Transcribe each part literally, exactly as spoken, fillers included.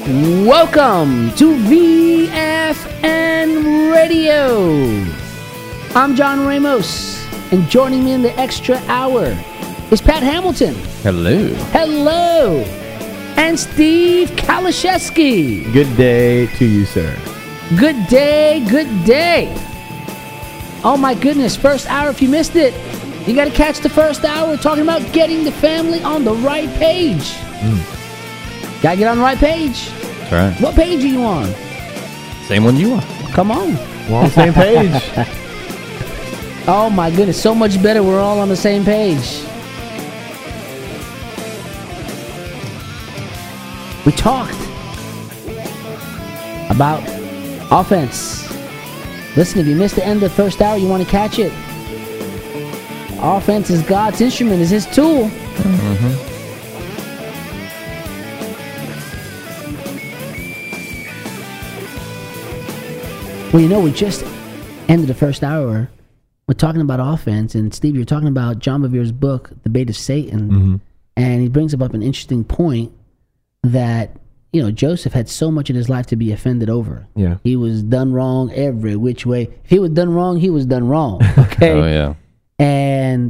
Welcome to V F N Radio. I'm John Ramos, and joining me in the extra hour is Pat Hamilton. Hello. Hello. And Steve Kalashewski. Good day to you, sir. Good day, good day. Oh my goodness, first hour, if you missed it, you got to catch the first hour. We're talking about getting the family on the right page. Mm. Got to get on the right page. That's right. What page are you on? Same one you are. Come on. We're on the same page. Oh my goodness, so much better. We're all on the same page. We talked about offense. Listen, if you missed the end of the first hour, you want to catch it. Offense is God's instrument, is His tool. Mm-hmm. Well, you know, we just ended the first hour. We're talking about offense, and Steve, you're talking about John Bevere's book, The Bait of Satan, Mm-hmm. and he brings up an interesting point that, you know, Joseph had so much in his life to be offended over. Yeah. He was done wrong every which way. If he was done wrong, he was done wrong. Okay. Oh, yeah. And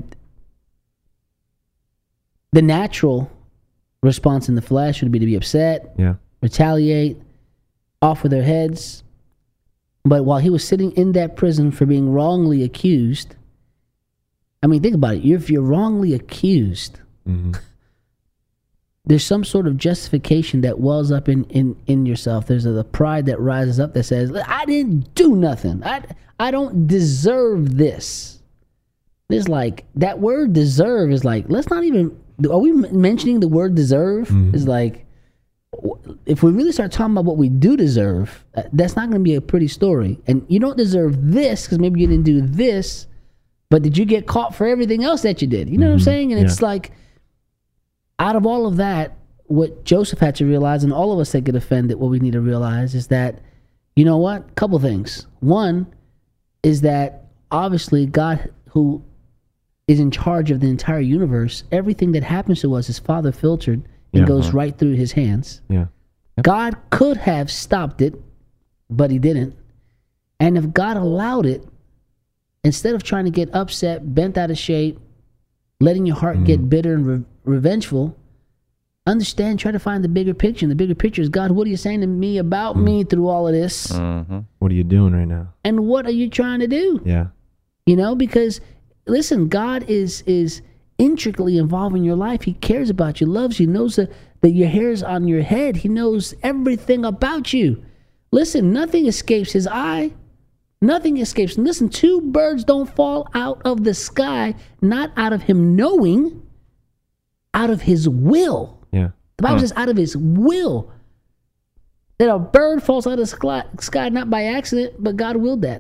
the natural response in the flesh would be to be upset, Yeah. retaliate, offer their heads. But while he was sitting in that prison for being wrongly accused, I mean, think about it. If you're wrongly accused, Mm-hmm. there's some sort of justification that wells up in, in, in yourself. There's a, the pride that rises up that says, I didn't do nothing. I, I don't deserve this. It's like, that word deserve is like, let's not even, are we m- mentioning the word deserve? Mm-hmm. It's like, if we really start talking about what we do deserve, uh, that's not going to be a pretty story. And you don't deserve this because maybe you didn't do this, but did you get caught for everything else that you did? You know mm-hmm. what I'm saying? And yeah. it's like, out of all of that, what Joseph had to realize, and all of us that get offended, what we need to realize is that, you know what? Couple things. One is that obviously God, who is in charge of the entire universe, everything that happens to us is Father filtered and Yeah. goes right through His hands. Yeah. Yep. God could have stopped it, but He didn't. And if God allowed it, instead of trying to get upset, bent out of shape, letting your heart mm. get bitter and re- revengeful, understand, try to find the bigger picture. And the bigger picture is, God, what are you saying to me about mm. me through all of this? Mm-hmm. What are you doing right now? And what are you trying to do? Yeah. You know, because, listen, God is is intricately involved in your life. He cares about you, loves you, knows that, that your hair's on your head. He knows everything about you. Listen, nothing escapes His eye. Nothing escapes. Listen, two birds don't fall out of the sky, not out of Him knowing, out of His will. Yeah. The Bible Hmm. says out of His will. That a bird falls out of the sky, sky not by accident, but God willed that.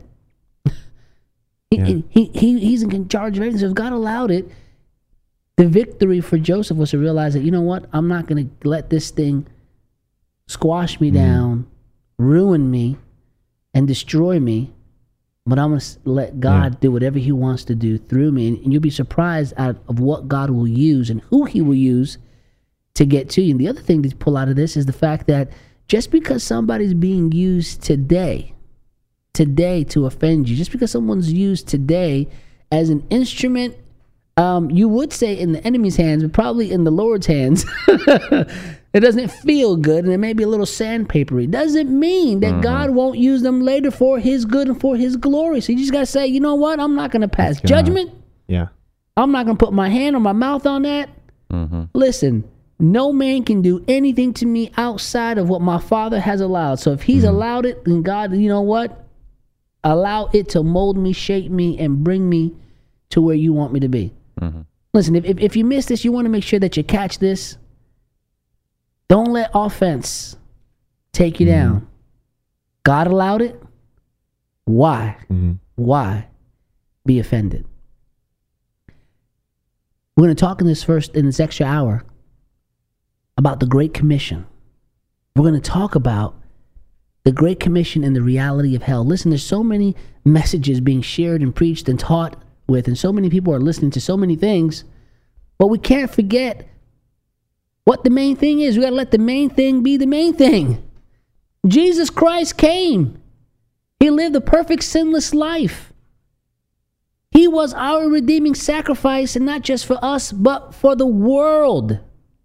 he, Yeah. he, he, he's in charge of everything. So if God allowed it, the victory for Joseph was to realize that, you know what, I'm not going to let this thing squash me mm. down, ruin me, and destroy me. But I'm going to let God yeah. do whatever He wants to do through me. And, and you'll be surprised out of what God will use and who He will use to get to you. And the other thing to pull out of this is the fact that just because somebody's being used today, today to offend you, just because someone's used today as an instrument, um, you would say in the enemy's hands, but probably in the Lord's hands, it doesn't feel good, and it may be a little sandpapery. Doesn't mean that mm-hmm. God won't use them later for His good and for His glory. So you just got to say, you know what? I'm not going to pass judgment. Yeah. I'm not going to put my hand or my mouth on that. Mm-hmm. Listen, no man can do anything to me outside of what my Father has allowed. So if He's mm-hmm. allowed it, then God, you know what? Allow it to mold me, shape me, and bring me to where you want me to be. Mm-hmm. Listen, if, if if you miss this, you want to make sure that you catch this. Don't let offense take you mm-hmm. down. God allowed it. Why? Mm-hmm. Why be offended? We're going to talk in this first, in this extra hour, about the Great Commission. We're going to talk about the Great Commission and the reality of hell. Listen, there's so many messages being shared and preached and taught with, and so many people are listening to so many things, but we can't forget what the main thing is. We got to let the main thing be the main thing. Jesus Christ came. He lived a perfect sinless life. He was our redeeming sacrifice, and not just for us, but for the world.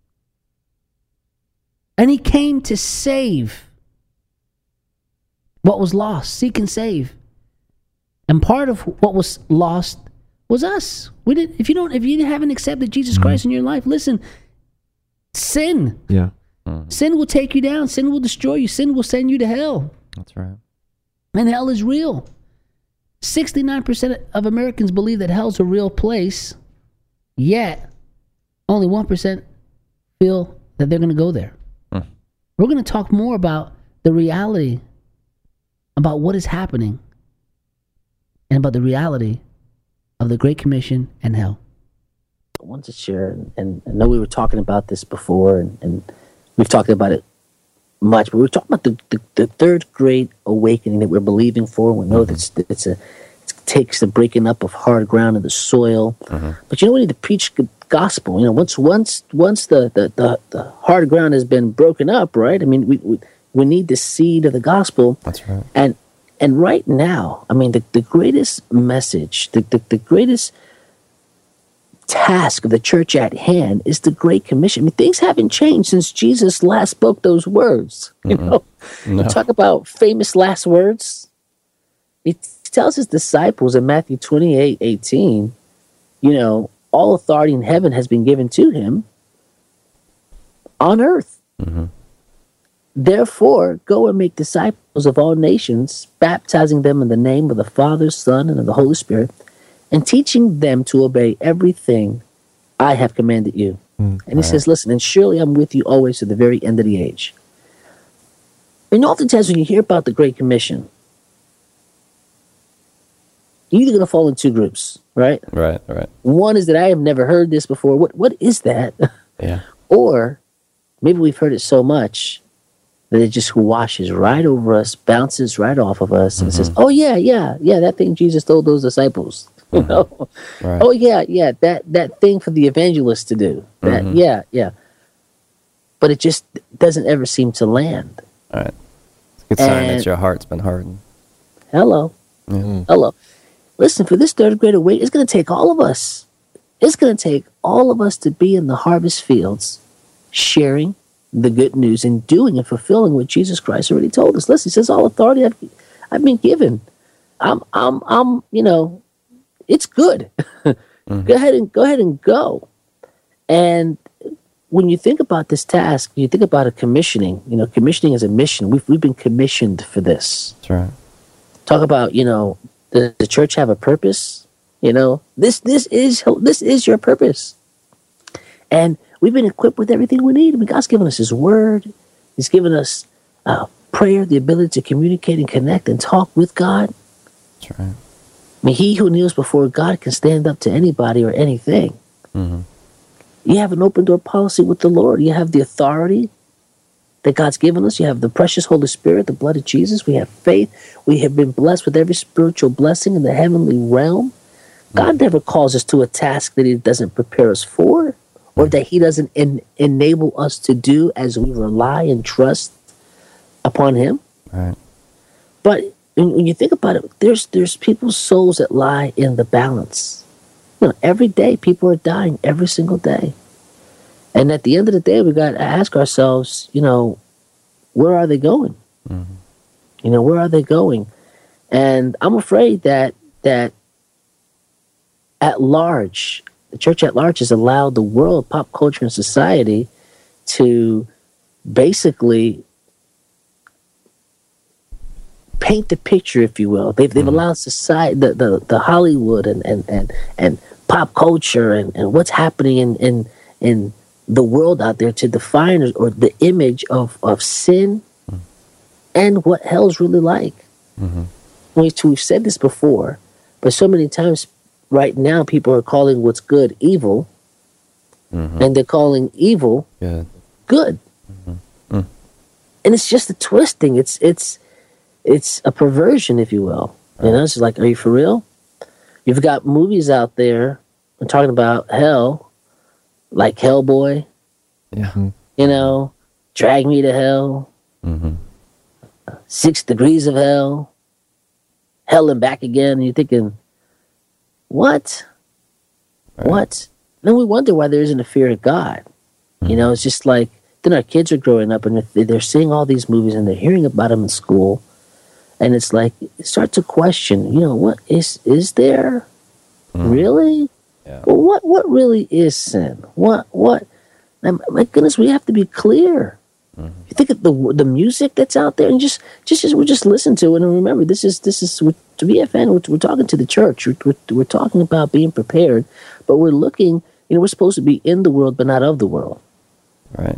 And he came to save what was lost, seek and save. And part of what was lost was us. We didn't. If you don't, if you haven't accepted Jesus mm-hmm. Christ in your life, listen. Sin. Yeah. Mm. Sin will take you down. Sin will destroy you. Sin will send you to hell. That's right. And hell is real. sixty-nine percent of Americans believe that hell's a real place, yet only one percent feel that they're going to go there. Mm. We're going to talk more about the reality, about what is happening, and about the reality of the Great Commission and hell. I wanted to share, and I know we were talking about this before, and, and we've talked about it much, but we were talking about the, the, the third great awakening that we're believing for. We know mm-hmm. that it's a, it takes the breaking up of hard ground in the soil. Mm-hmm. But you know, we need to preach the gospel. You know, once once once the, the, the, the hard ground has been broken up, right? I mean, we we, we need the seed of the gospel. That's right. And and right now, I mean, the, the greatest message, the, the, the greatest task of the church at hand is the Great Commission. I mean, things haven't changed since Jesus last spoke those words. You mm-hmm. know, no. Talk about famous last words. He tells his disciples in Matthew twenty-eight eighteen, you know, all authority in heaven has been given to him on earth. Mm-hmm. Therefore, go and make disciples of all nations, baptizing them in the name of the Father, Son, and of the Holy Spirit, and teaching them to obey everything I have commanded you. Mm, and he right. says, listen, and surely I'm with you always to the very end of the age. And oftentimes when you hear about the Great Commission, you're either going to fall in two groups, right? Right, right. One is that I have never heard this before. What What is that? Yeah. Or maybe we've heard it so much that it just washes right over us, bounces right off of us, and mm-hmm. says, oh, yeah, yeah, yeah, that thing Jesus told those disciples. You know? Mm-hmm. Right. Oh, yeah, yeah, that, that thing for the evangelist to do. That, mm-hmm. Yeah, yeah. But it just doesn't ever seem to land. All right. It's a good sign And- that your heart's been hardened. Hello. Mm-hmm. Hello. Listen, for this third grade awake, it's going to take all of us. It's going to take all of us to be in the harvest fields, sharing the good news and doing and fulfilling what Jesus Christ already told us. Listen, he says, all authority I've, I've been given. I'm, I'm, I'm, you know, it's good. mm-hmm. Go ahead and go ahead and go. And when you think about this task, you think about a commissioning. You know, commissioning is a mission. We've we've been commissioned for this. That's right. Talk about, you know, does the church have a purpose? You know, this this is this is your purpose. And we've been equipped with everything we need. I mean, God's given us his word. He's given us uh, prayer, the ability to communicate and connect and talk with God. That's right. I mean, he who kneels before God can stand up to anybody or anything. Mm-hmm. You have an open door policy with the Lord. You have the authority that God's given us. You have the precious Holy Spirit, the blood of Jesus. We have faith. We have been blessed with every spiritual blessing in the heavenly realm. God mm-hmm. never calls us to a task that he doesn't prepare us for, or that he doesn't en- enable us to do as we rely and trust upon him. Right. But when you think about it, there's there's people's souls that lie in the balance. You know, every day people are dying, every single day. And at the end of the day, we got to ask ourselves, you know, where are they going? Mm-hmm. You know, where are they going? And I'm afraid that that at large, the church at large has allowed the world, pop culture, and society to basically paint the picture, if you will. They've they've mm-hmm. allowed society, the, the, the Hollywood and, and, and, and pop culture and, and what's happening in, in in the world out there to define or, or the image of, of sin mm-hmm. and what hell's really like. Mm-hmm. We, we've said this before, but so many times right now people are calling what's good evil, mm-hmm. and they're calling evil good. good. Mm-hmm. Mm. And it's just a twisting. It's it's it's a perversion, if you will. Right. You know, it's like, are you for real? You've got movies out there talking about hell, like Hellboy, Yeah. You know, Drag Me to Hell, Mm-hmm. Six Degrees of Hell, Hell and Back Again. And you're thinking, what? Right. What? Then we wonder why there isn't a fear of God. You know, it's just like, then our kids are growing up and if they- they're seeing all these movies and they're hearing about them in school. And it's like, start to question, you know, what is, is there really? Yeah. Well, what, what really is sin? What, what? And my goodness, we have to be clear. You think of the the music that's out there, and just just just we just listen to it, and remember, this is this is to be a fan. We're, we're talking to the church. We're, we're we're talking about being prepared, but we're looking. You know, we're supposed to be in the world, but not of the world. Right.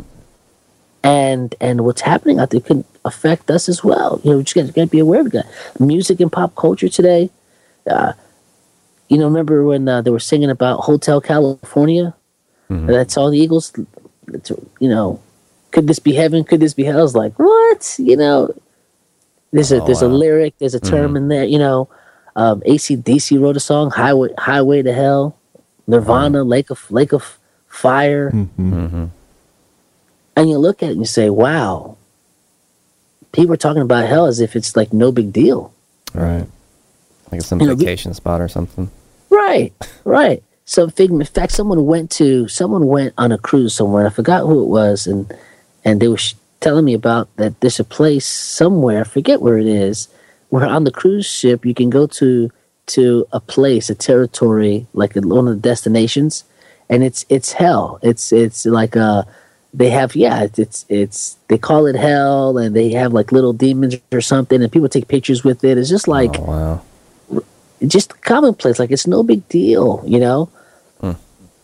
And and what's happening out there can affect us as well. You know, we just got to be aware of that. Music and pop culture today. Uh, you know, remember when uh, they were singing about Hotel California? Mhm. That's all the Eagles. You know. Could this be heaven? Could this be hell? I was like, what? You know, there's a Oh, there's a wow. lyric, there's a term Mhm. in there. You know, um, A C D C wrote a song, Highway Highway to Hell. Nirvana, Lake of Lake of Fire. Mm-hmm. Mm-hmm. And you look at it and you say, wow, people are talking about hell as if it's like no big deal. Right. Like some You know, we- vacation spot or something. Right, right. So, in fact, someone went to someone went on a cruise somewhere. And I forgot who it was, and and they were sh- telling me about that. There's a place somewhere, I forget where it is, where on the cruise ship you can go to to a place, a territory, like one of the destinations, and it's it's hell. It's it's like a they have yeah, it's it's, it's they call it hell, and they have like little demons or something, and people take pictures with it. It's just like. Oh, wow. Just commonplace, like it's no big deal, you know. Hmm.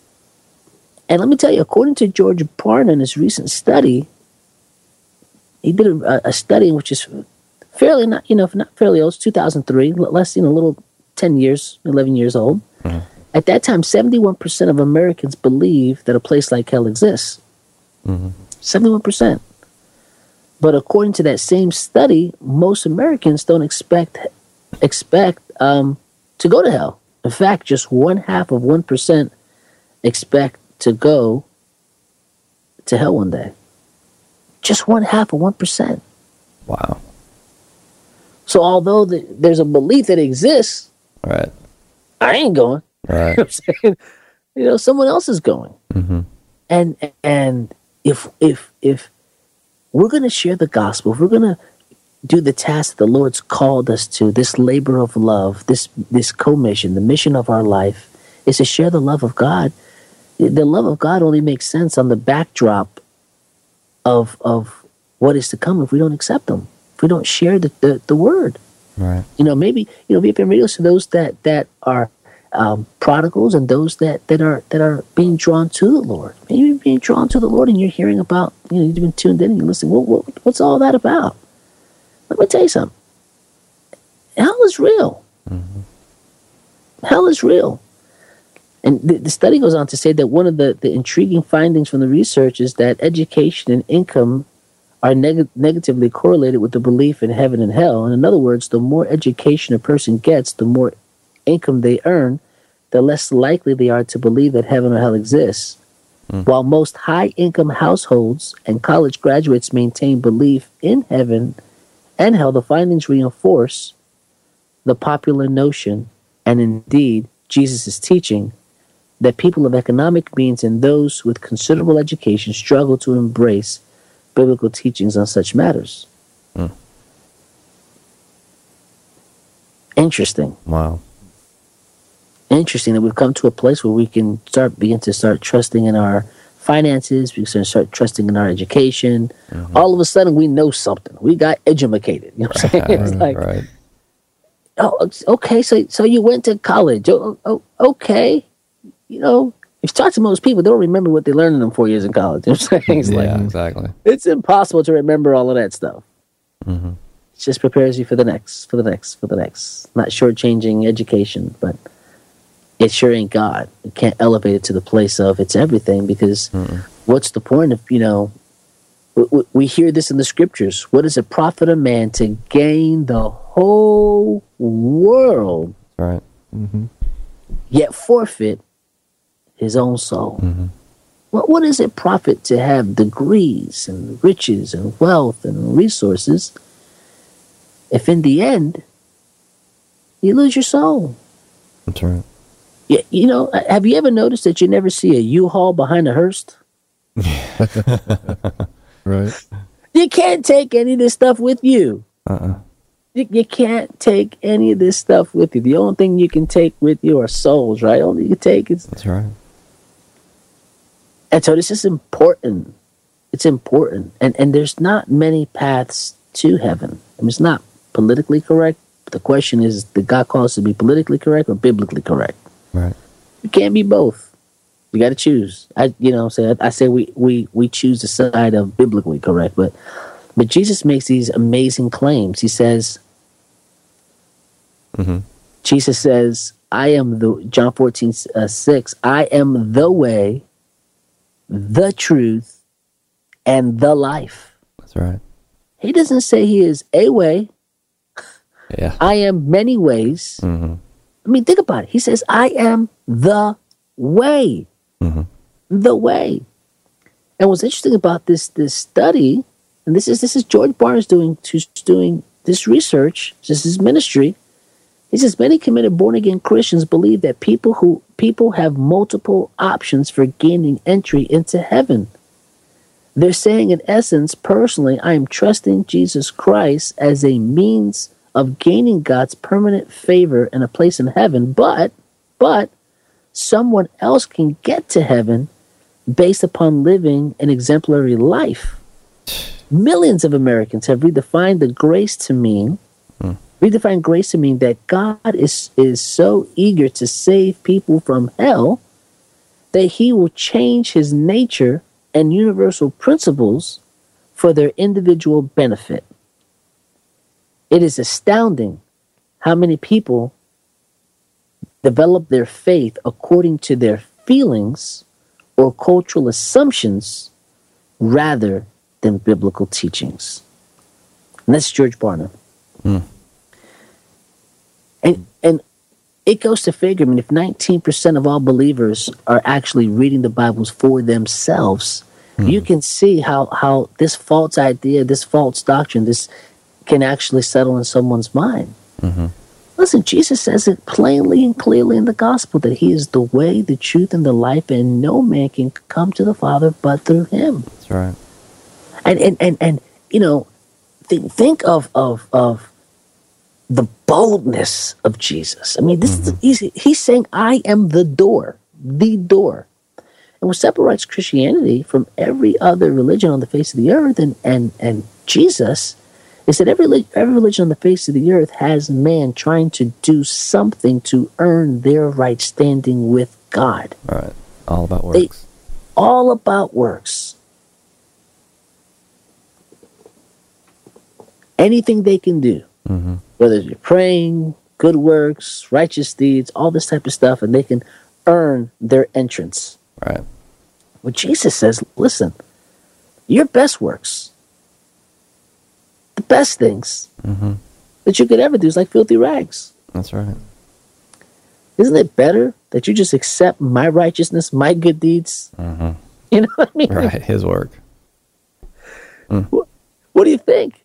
And let me tell you, according to George Barna in his recent study, he did a, a study which is fairly not, you know, not fairly old, it's two thousand three, less, you know, a little ten years, eleven years old. Mhm. At that time, seventy-one percent of Americans believe that a place like hell exists. Mhm. seventy-one percent. But according to that same study, most Americans don't expect expect um, to go to hell. In fact, just one half of one percent expect to go to hell one day. Just one half of one percent. Wow. So although the, there's a belief that exists, Right. I ain't going. Right. You know what I'm saying? You know, someone else is going. Mm-hmm. And and if if if we're going to share the gospel, if we're going to do the task that the Lord's called us to, this labor of love, this this commission, the mission of our life is to share the love of God. The love of God only makes sense on the backdrop of of what is to come if we don't accept Him, if we don't share the, the, the word. Right. You know, maybe you know, V F M Radio to those that that are um, prodigals and those that, that are that are being drawn to the Lord. Maybe you're being drawn to the Lord and you're hearing about, you know, you've been tuned in and you're listening. What, what, what's all that about? Let me tell you something. Hell is real. Mm-hmm. Hell is real. And the, the study goes on to say that one of the, the intriguing findings from the research is that education and income are neg- negatively correlated with the belief in heaven and hell. And in other words, the more education a person gets, the more income they earn, the less likely they are to believe that heaven or hell exists. Mm. While most high-income households and college graduates maintain belief in heaven and hell, the findings reinforce the popular notion, and indeed Jesus' teaching, that people of economic means and those with considerable education struggle to embrace biblical teachings on such matters. Mm. Interesting. Wow. Interesting that we've come to a place where we can start begin to start trusting in our finances. We can start trusting in our education. Mm-hmm. All of a sudden, we know something. We got educated. You know what I'm saying? It's Right. like, Right. oh, okay, so so you went to college. Oh, oh, okay. You know, if you talk to most people, they don't remember what they learned in them four years in college. You know what I'm saying? It's Yeah. like, Exactly. it's impossible to remember all of that stuff. Mm-hmm. It just prepares you for the next, for the next, for the next. Not shortchanging education, but it sure ain't God. You can't elevate it to the place of it's everything, because Mm-mm. what's the point of, you know, we, we hear this in the scriptures. What does it profit a man to gain the whole world, Right. Mm-hmm. yet forfeit his own soul? Mm-hmm. What, what does it profit to have degrees and riches and wealth and resources if in the end you lose your soul? That's right. Yeah, you know, have you ever noticed that you never see a U-Haul behind a hearse? Right. You can't take any of this stuff with you. Uh-uh. You, you can't take any of this stuff with you. The only thing you can take with you are souls, right? Only you can take is. That's right. And so this is important. It's important. And and there's not many paths to heaven. I mean, it's not politically correct. But the question is, did God call us to be politically correct or biblically correct? Right. You can't be both. You got to choose. I, you know, say I, I say we, we we choose the side of biblically correct, but but Jesus makes these amazing claims. He says, Mm-hmm. Jesus says, "I am the John fourteen uh, six. I am the way, the truth, and the life." That's right. He doesn't say he is a way. Yeah. I am many ways. Mm-hmm. I mean, think about it. He says, "I am the way." Mm-hmm. The way. And what's interesting about this this study, and this is this is George Barnes doing who's doing this research, this is ministry. He says many committed born again Christians believe that people who people have multiple options for gaining entry into heaven. They're saying in essence, personally, I am trusting Jesus Christ as a means of gaining God's permanent favor and a place in heaven, but but someone else can get to heaven based upon living an exemplary life. Millions of Americans have redefined the grace to mean, hmm. redefined grace to mean that God is, is so eager to save people from hell that he will change his nature and universal principles for their individual benefit. It is astounding how many people develop their faith according to their feelings or cultural assumptions rather than biblical teachings. And that's George Barna. Mm. And and it goes to figure, I mean, if nineteen percent of all believers are actually reading the Bibles for themselves, mm. you can see how, how this false idea, this false doctrine, this can actually settle in someone's mind. Mm-hmm. Listen, Jesus says it plainly and clearly in the gospel that he is the way, the truth, and the life, and no man can come to the Father but through him. That's right. And and and, and you know, think think of of of the boldness of Jesus. I mean, this mm-hmm. is he's, he's saying, I am the door, the door. And what separates Christianity from every other religion on the face of the earth and and, and Jesus is that every, every religion on the face of the earth has man trying to do something to earn their right standing with God. All right. All about works. They, all about works. Anything they can do, mm-hmm. whether you're praying, good works, righteous deeds, all this type of stuff, and they can earn their entrance. Right. Well, Jesus says, listen, your best works, the best things mm-hmm. that you could ever do is like filthy rags. That's right. Isn't it better that you just accept my righteousness, my good deeds? Mm-hmm. You know what I mean? Right, his work. Mm. What, what do you think?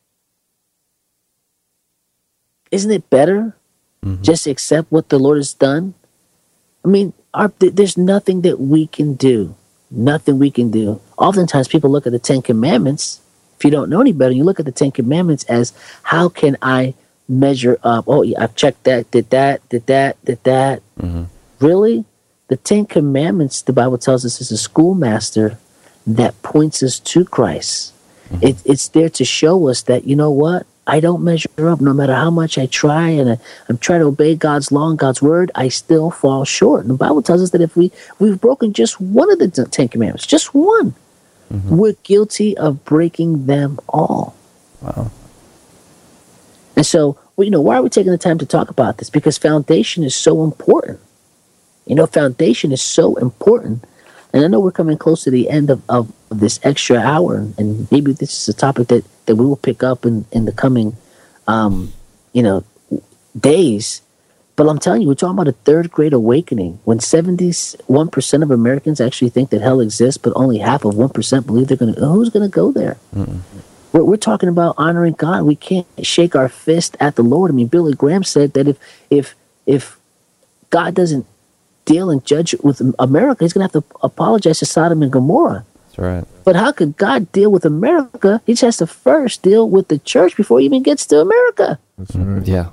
Isn't it better mm-hmm. just accept what the Lord has done? I mean, our, th- there's nothing that we can do. Nothing we can do. Oftentimes people look at the Ten Commandments. If you don't know any better, you look at the Ten Commandments as, how can I measure up? Oh, yeah, I've checked that, did that, did that, did that. Mm-hmm. Really? The Ten Commandments, the Bible tells us, is a schoolmaster that points us to Christ. Mm-hmm. It, it's there to show us that, you know what? I don't measure up no matter how much I try, and I, I'm trying to obey God's law and God's word, I still fall short. And the Bible tells us that if we, we've broken just one of the Ten Commandments, just one, mm-hmm. we're guilty of breaking them all. Wow. And so, well, you know, why are we taking the time to talk about this? Because foundation is so important. You know, foundation is so important. And I know we're coming close to the end of, of, of this extra hour, and maybe this is a topic that, that we will pick up in, in the coming, um, you know, days. But I'm telling you, we're talking about a third great awakening when seventy-one percent of Americans actually think that hell exists, but only half of one percent believe they're going to. Who's going to go there? Mm-mm. We're, we're talking about honoring God. We can't shake our fist at the Lord. I mean, Billy Graham said that if if if God doesn't deal and judge with America, he's going to have to apologize to Sodom and Gomorrah. That's right. But how could God deal with America? He just has to first deal with the church before he even gets to America. That's right. Yeah.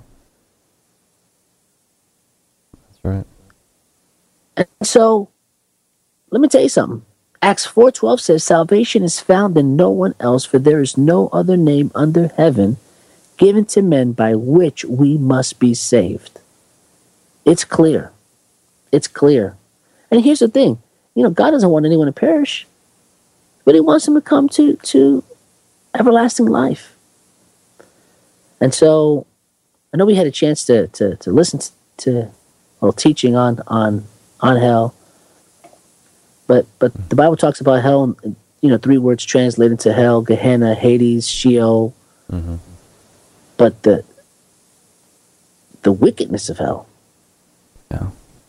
That's right. And so, let me tell you something. Acts four twelve says, salvation is found in no one else, for there is no other name under heaven given to men by which we must be saved. It's clear. It's clear. And here's the thing. You know, God doesn't want anyone to perish, but he wants them to come to, to everlasting life. And so, I know we had a chance to, to, to listen to a little teaching on, on, on hell. But but the Bible talks about hell, you know, three words translated to hell: Gehenna, Hades, Sheol. Mm-hmm. But the the wickedness of hell. Yeah.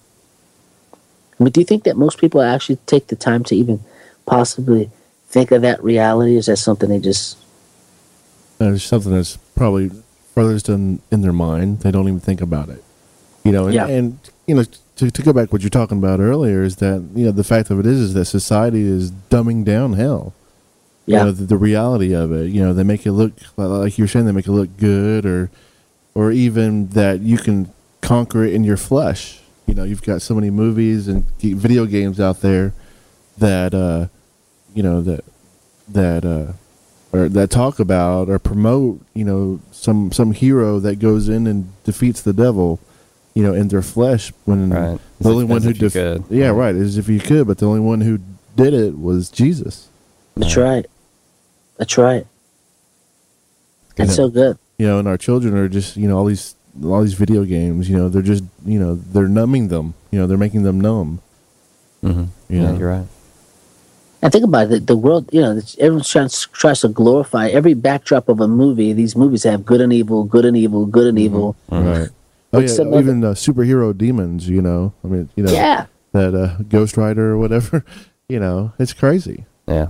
I mean, do you think that most people actually take the time to even possibly think of that reality? Is that something they just? There's something that's probably furthest in, in their mind. They don't even think about it. You know, and, yeah. and you know. To, to go back to what you're talking about earlier is that, you know, the fact of it is is that society is dumbing down hell. Yeah. You know, the, the reality of it. You know, they make it look, like you were saying, they make it look good, or or even that you can conquer it in your flesh. You know, you've got so many movies and video games out there that, uh, you know, that, that, uh, or that talk about or promote, you know, some, some hero that goes in and defeats the devil, you know, in their flesh, when right. the only as one who def- def- yeah, right, as if you could, but the only one who did it was Jesus. That's right. That's right. That's so good. You know, and our children are just, you know, all these all these video games. You know, they're just, you know, they're numbing them. You know, they're making them numb. Mm-hmm. You yeah, know? you're right. And think about it. The world, you know, everyone tries, tries to glorify every backdrop of a movie. These movies have good and evil, good and evil, good and mm-hmm. evil. Mm-hmm. Right. Oh yeah, even uh, superhero demons. You know, I mean, you know, yeah. that uh, Ghost Rider or whatever. You know, it's crazy. Yeah.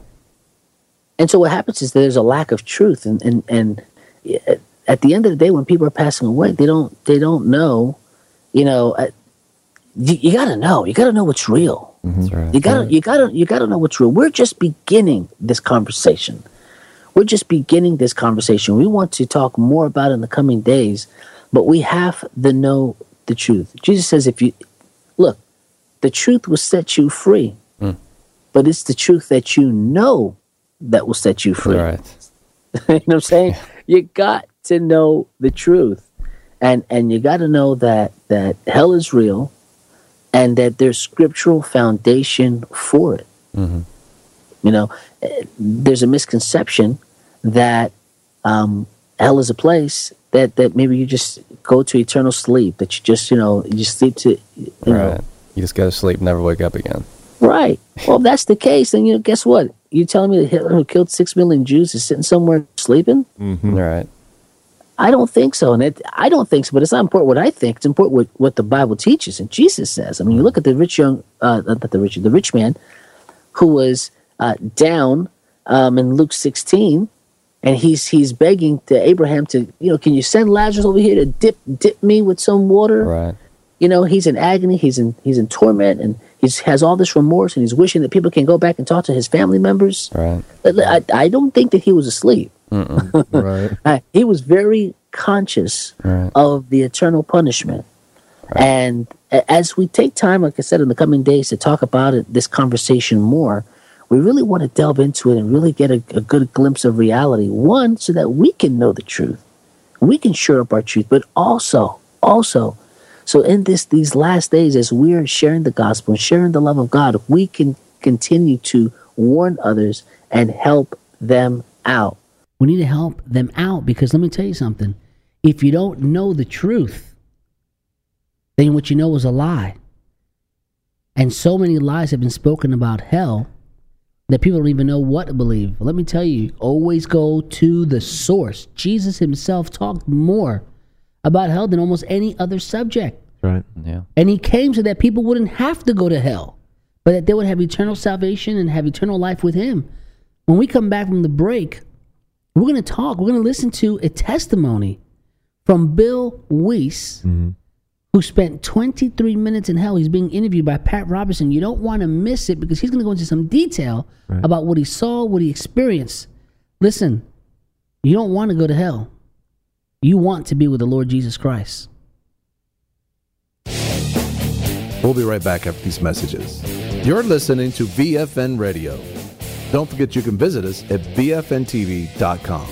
And so what happens is there's a lack of truth, and and and at the end of the day, when people are passing away, they don't they don't know. You know, uh, you, you got to know. You got to know what's real. Mm-hmm. That's right. You got to you got to you got to know what's real. We're just beginning this conversation. We're just beginning this conversation. We want to talk more about it in the coming days. But we have to know the truth. Jesus says, if you, look, the truth will set you free. Mm. But it's the truth that you know that will set you free. Right. You know what I'm saying? You got to know the truth. And and you got to know that, that hell is real and that there's scriptural foundation for it. Mm-hmm. You know, there's a misconception that um, hell is a place that, that maybe you just go to eternal sleep, that you just, you know, you just sleep to, you right. know. You just go to sleep, never wake up again. Right. Well, if that's the case, then, you know, guess what? You telling me that Hitler, who killed six million Jews, is sitting somewhere sleeping? Mm-hmm. Right. I don't think so. And it, I don't think so, but it's not important what I think. It's important what, what the Bible teaches and Jesus says. I mean, you look at the rich young, uh, not the rich, the rich man who was uh, down um, in Luke sixteen, and he's he's begging to Abraham to, you know, can you send Lazarus over here to dip dip me with some water? Right. You know, he's in agony, he's in he's in torment, and he has all this remorse, and he's wishing that people can go back and talk to his family members. Right. I, I don't think that he was asleep. Right. He was very conscious right. of the eternal punishment. Right. And as we take time, like I said, in the coming days to talk about it, this conversation more, we really want to delve into it and really get a, a good glimpse of reality. One, so that we can know the truth. We can shore up our truth, but also, also, so in this these last days, as we're sharing the gospel and sharing the love of God, we can continue to warn others and help them out. We need to help them out because let me tell you something. If you don't know the truth, then what you know is a lie. And so many lies have been spoken about hell that people don't even know what to believe. Let me tell you, always go to the source. Jesus himself talked more about hell than almost any other subject. Right. Yeah. And he came so that people wouldn't have to go to hell, but that they would have eternal salvation and have eternal life with him. When we come back from the break, we're going to talk. We're going to listen to a testimony from Bill Weiss, Mm-hmm. who spent twenty-three minutes in hell. He's being interviewed by Pat Robertson. You don't want to miss it because he's going to go into some detail Right. about what he saw, what he experienced. Listen, you don't want to go to hell. You want to be with the Lord Jesus Christ. We'll be right back after these messages. You're listening to V F N Radio. Don't forget you can visit us at V F N T V dot com.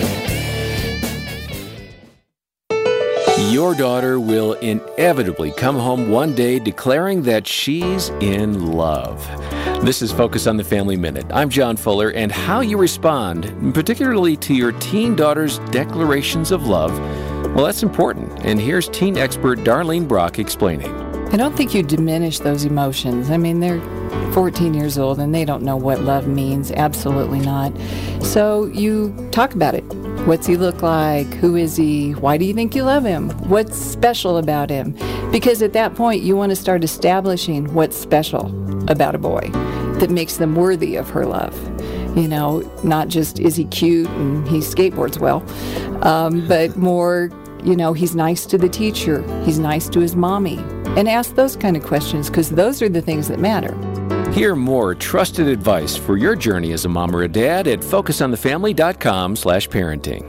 Your daughter will inevitably come home one day declaring that she's in love. This is Focus on the Family Minute. I'm John Fuller, and how you respond, particularly to your teen daughter's declarations of love, well, that's important. And here's teen expert Darlene Brock explaining. I don't think you diminish those emotions. I mean, they're fourteen years old and they don't know what love means. Absolutely not. So you talk about it. What's he look like? Who is he? Why do you think you love him? What's special about him? Because at that point, you want to start establishing what's special about a boy that makes them worthy of her love. You know, not just is he cute and he skateboards well, um, but more, you know, he's nice to the teacher. He's nice to his mommy. And ask those kind of questions because those are the things that matter. Hear more trusted advice for your journey as a mom or a dad at focus on the family dot com slash parenting.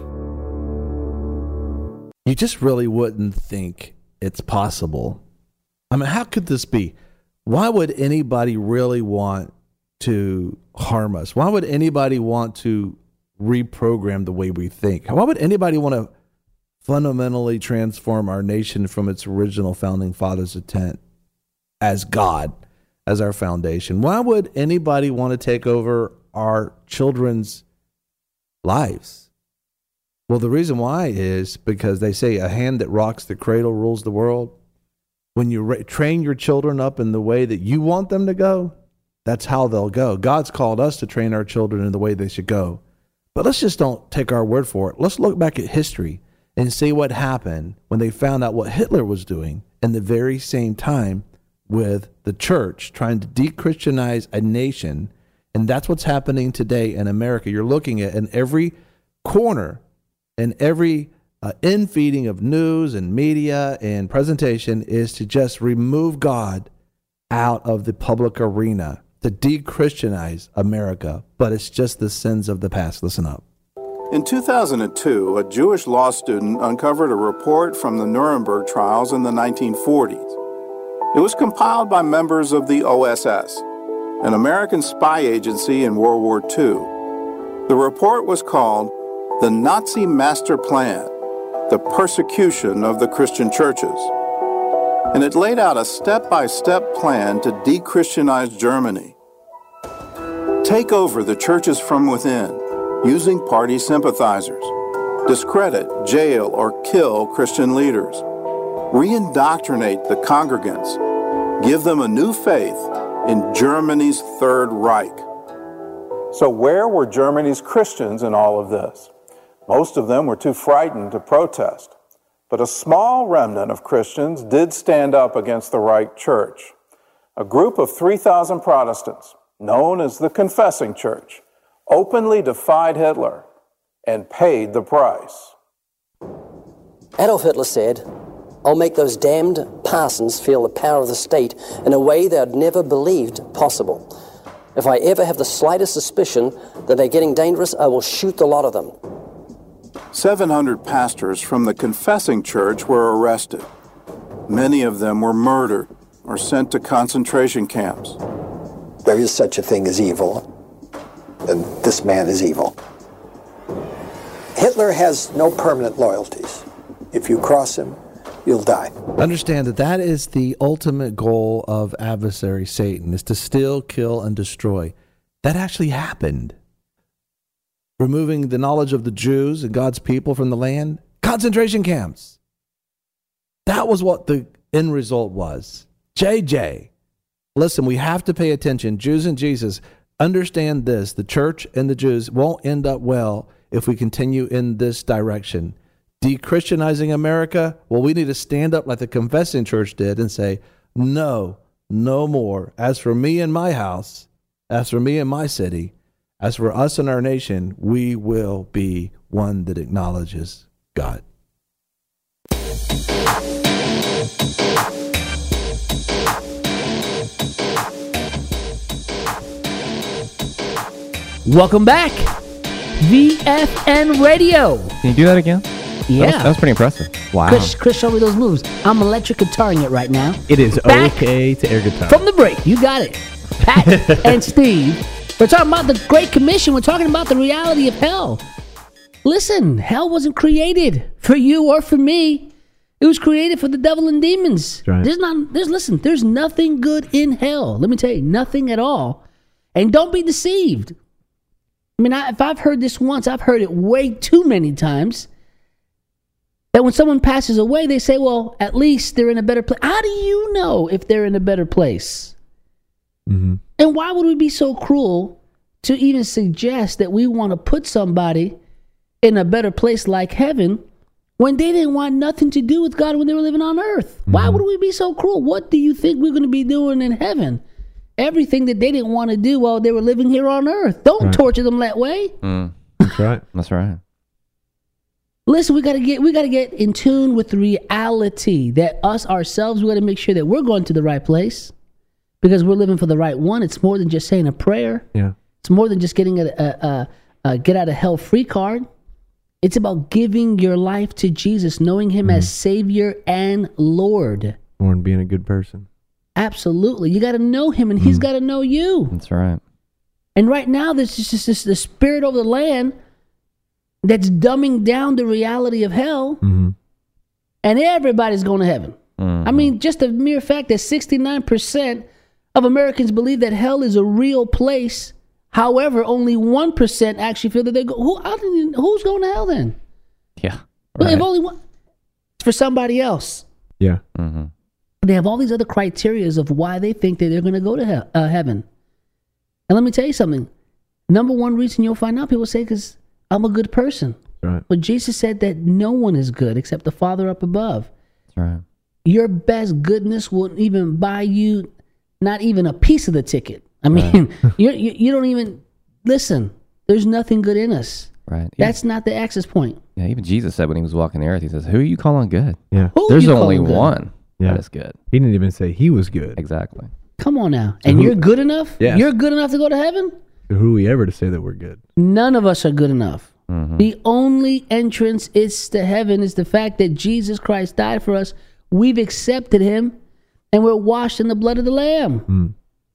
You just really wouldn't think it's possible. I mean, how could this be? Why would anybody really want to harm us? Why would anybody want to reprogram the way we think? Why would anybody want to fundamentally transform our nation from its original founding fathers' intent as God, as our foundation? Why would anybody want to take over our children's lives? Well, the reason why is because they say a hand that rocks the cradle rules the world. When you ra- train your children up in the way that you want them to go, that's how they'll go. God's called us to train our children in the way they should go. But let's just don't take our word for it. Let's look back at history and see what happened when they found out what Hitler was doing in the very same time with the church trying to de-Christianize a nation. And that's what's happening today in America. You're looking at in every corner and every uh, infeeding of news and media and presentation is to just remove God out of the public arena, to de-Christianize America. But it's just the sins of the past. Listen up. In two thousand two, a Jewish law student uncovered a report from the Nuremberg trials in the nineteen forties. It was compiled by members of the O S S, an American spy agency in World War Two. The report was called The Nazi Master Plan, the Persecution of the Christian Churches. And it laid out a step-by-step plan to de-Christianize Germany. Take over the churches from within, using party sympathizers, discredit, jail, or kill Christian leaders, re-indoctrinate the congregants, give them a new faith in Germany's Third Reich. So where were Germany's Christians in all of this? Most of them were too frightened to protest, but a small remnant of Christians did stand up against the Reich Church. A group of three thousand Protestants, known as the Confessing Church, openly defied Hitler and paid the price. Adolf Hitler said, "I'll make those damned parsons feel the power of the state in a way they had never believed possible. If I ever have the slightest suspicion that they're getting dangerous, I will shoot the lot of them." seven hundred pastors from the Confessing Church were arrested. Many of them were murdered or sent to concentration camps. There is such a thing as evil, and this man is evil. Hitler has no permanent loyalties. If you cross him, you'll die. Understand that that is the ultimate goal of adversary Satan, is to steal, kill, and destroy. That actually happened. Removing the knowledge of the Jews and God's people from the land, concentration camps. That was what the end result was. J J, listen, we have to pay attention. Jews and Jesus, understand this. The church and the Jews won't end up well if we continue in this direction. de-Christianizing America? Well, we need to stand up like the Confessing Church did and say, no, no more. As for me and my house, as for me and my city, as for us and our nation, we will be one that acknowledges God. Welcome back. V F N Radio. Can you do that again? Yeah. That was, that was pretty impressive. Wow. Chris, Chris, show me those moves. I'm electric guitaring it right now. It is Back okay to air guitar. From the break, you got it. Pat and Steve. We're talking about the Great Commission. We're talking about the reality of hell. Listen, hell wasn't created for you or for me. It was created for the devil and demons. Right. There's not, there's, listen, there's nothing good in hell. Let me tell you, nothing at all. And don't be deceived. I mean, I, if I've heard this once, I've heard it way too many times. That when someone passes away, they say, well, at least they're in a better place. How do you know if they're in a better place? Mm-hmm. And why would we be so cruel to even suggest that we want to put somebody in a better place like heaven when they didn't want nothing to do with God when they were living on earth? Mm-hmm. Why would we be so cruel? What do you think we're going to be doing in heaven? Everything that they didn't want to do while they were living here on earth. Don't right. torture them that way. Mm. That's right. That's right. Listen, we gotta get we gotta get in tune with the reality that us ourselves, we gotta make sure that we're going to the right place because we're living for the right one. It's more than just saying a prayer. Yeah. It's more than just getting a, a, a, a get out of hell free card. It's about giving your life to Jesus, knowing Him mm. as Savior and Lord. Or in being a good person. Absolutely, you got to know Him, and mm. He's got to know you. That's right. And right now, there's just, just this, the spirit over the land that's dumbing down the reality of hell, mm-hmm. and everybody's going to heaven. Mm-hmm. I mean, just the mere fact that sixty-nine percent of Americans believe that hell is a real place. However, only one percent actually feel that they go. Who? I don't even, who's going to hell then? Yeah. Well, Right. if only one, it's for somebody else. Yeah. Mm-hmm. They have all these other criterias of why they think that they're going to go to hell, uh, heaven. And let me tell you something. Number one reason you'll find out, people say, because I'm a good person. Right. But Jesus said that no one is good except the Father up above. That's right. Your best goodness won't even buy you not even a piece of the ticket. I mean, right. you, you you don't even, listen, there's nothing good in us. Right. Yeah. That's not the access point. Yeah, even Jesus said when He was walking the earth, He says, who are you calling good? Yeah. Who There's you only calling good? one Yeah. that is good. He didn't even say He was good. Exactly. Come on now. So And who- you're good enough? Yes. You're good enough to go to heaven? So who are we ever to say that we're good? None of us are good enough. Mm-hmm. The only entrance is to heaven is the fact that Jesus Christ died for us. We've accepted Him, and we're washed in the blood of the Lamb. Mm.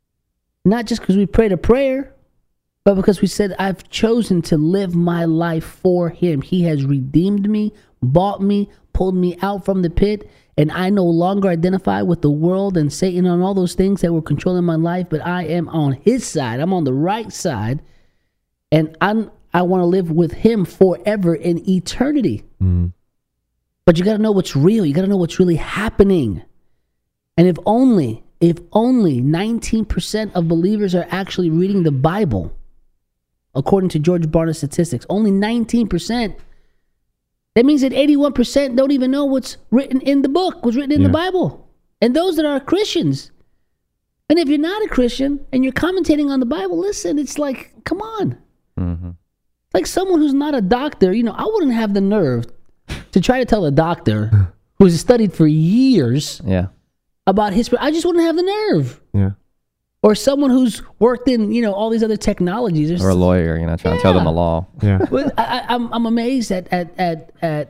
Not just because we prayed a prayer, but because we said, I've chosen to live my life for Him. He has redeemed me, bought me, pulled me out from the pit, and I no longer identify with the world and Satan and all those things that were controlling my life, but I am on His side. I'm on the right side, and I'm, I want to live with Him forever in eternity. Mm. But you got to know what's real. You got to know what's really happening. And if only, if only nineteen percent of believers are actually reading the Bible, according to George Barna's statistics, only nineteen percent. That means that eighty-one percent don't even know what's written in the book, what's written in Yeah. the Bible. And those that are Christians. And if you're not a Christian and you're commentating on the Bible, listen, it's like, come on. Mm-hmm. Like someone who's not a doctor, you know, I wouldn't have the nerve to try to tell a doctor who's studied for years Yeah. about history. I just wouldn't have the nerve. Yeah. Or someone who's worked in, you know, all these other technologies. There's- Or a lawyer, you know, trying to tell them the law. Yeah. Well, I, I, I'm I'm amazed at at at at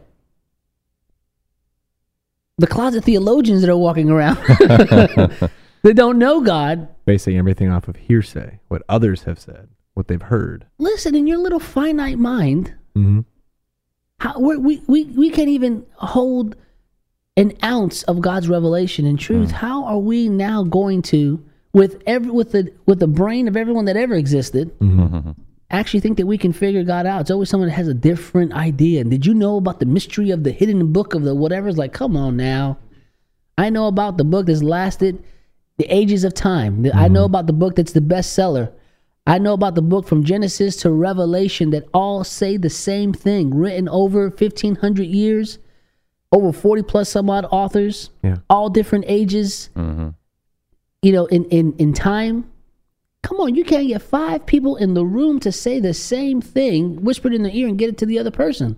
the closet theologians that are walking around that don't know God. Basing everything off of hearsay, what others have said, what they've heard. Listen, in your little finite mind, Mm-hmm. how we're, we we we can't even hold an ounce of God's revelation and truth. How are we now going to, with every with the with the brain of everyone that ever existed, Mm-hmm. actually think that we can figure God out? It's always someone that has a different idea. And did you know about the mystery of the hidden book of the whatever? It's like, come on now. I know about the book that's lasted the ages of time. I know about the book that's the bestseller. I know about the book from Genesis to Revelation that all say the same thing, written over fifteen hundred years, over forty plus some odd authors, Yeah. all different ages, Mm-hmm. you know, in, in, in time. Come on, you can't get five people in the room to say the same thing, whispered in the ear and get it to the other person.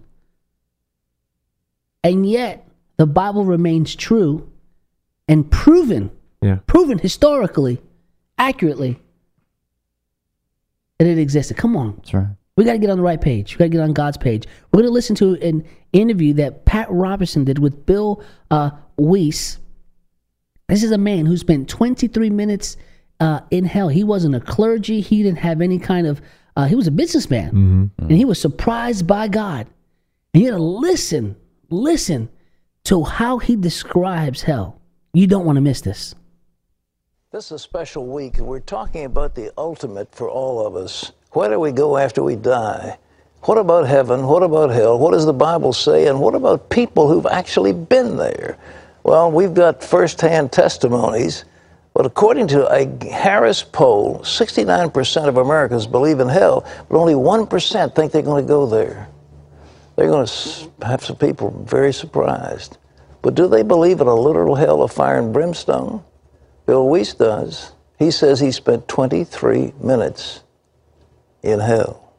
And yet, the Bible remains true and proven, Yeah. proven historically, accurately, that it existed. Come on. That's right. We got to get on the right page. We got to get on God's page. We're going to listen to an interview that Pat Robertson did with Bill uh, Weiss. This is a man who spent twenty-three minutes uh, in hell. He wasn't a clergy. He didn't have any kind of, uh, he was a businessman. Mm-hmm. And he was surprised by God. And you got to listen, listen to how he describes hell. You don't want to miss this. This is a special week, and we're talking about the ultimate for all of us. Where do we go after we die? What about heaven? What about hell? What does the Bible say? And what about people who've actually been there? Well, we've got first-hand testimonies, but according to a Harris poll, sixty-nine percent of Americans believe in hell, but only one percent think they're going to go there. They're going to have some people very surprised. But do they believe in a literal hell of fire and brimstone? Bill Weiss does. He says he spent twenty-three minutes in hell.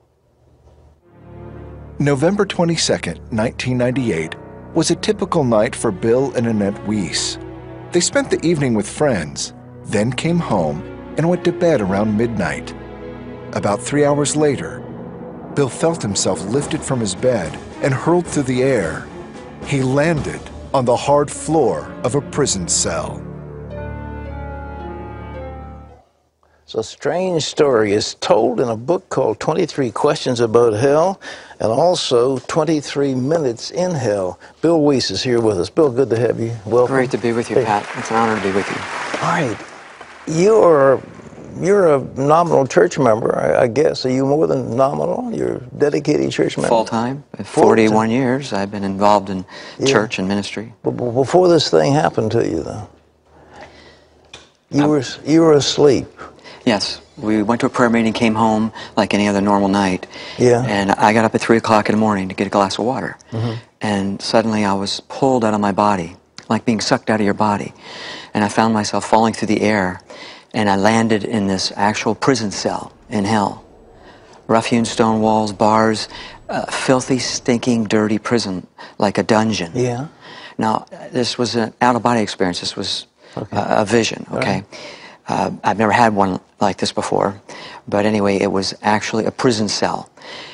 November twenty-second, nineteen ninety-eight, was a typical night for Bill and Annette Weiss. They spent the evening with friends, then came home and went to bed around midnight. About three hours later, Bill felt himself lifted from his bed and hurled through the air. He landed on the hard floor of a prison cell. It's a strange story. It's told in a book called twenty-three Questions About Hell, and also twenty-three Minutes in Hell. Bill Weiss is here with us. Bill, good to have you. Welcome. Great to be with you, Hey. Pat. It's an honor to be with you. All right. You're, you're a nominal church member, I, I guess. Are you more than nominal? You're a dedicated church member? Full time, forty-one years. I've been involved in Yeah. church and ministry. But b- before this thing happened to you, though, you were you were asleep. Yes, we went to a prayer meeting, came home like any other normal night. Yeah. And I got up at three o'clock in the morning to get a glass of water. Mhm. And suddenly I was pulled out of my body, like being sucked out of your body. And I found myself falling through the air, and I landed in this actual prison cell in hell. Rough-hewn stone walls, bars, uh, filthy, stinking, dirty prison, like a dungeon. Yeah. Now, this was an out-of-body experience. This was Okay. a, a vision, okay? Uh, I've never had one like this before. But anyway, it was actually a prison cell.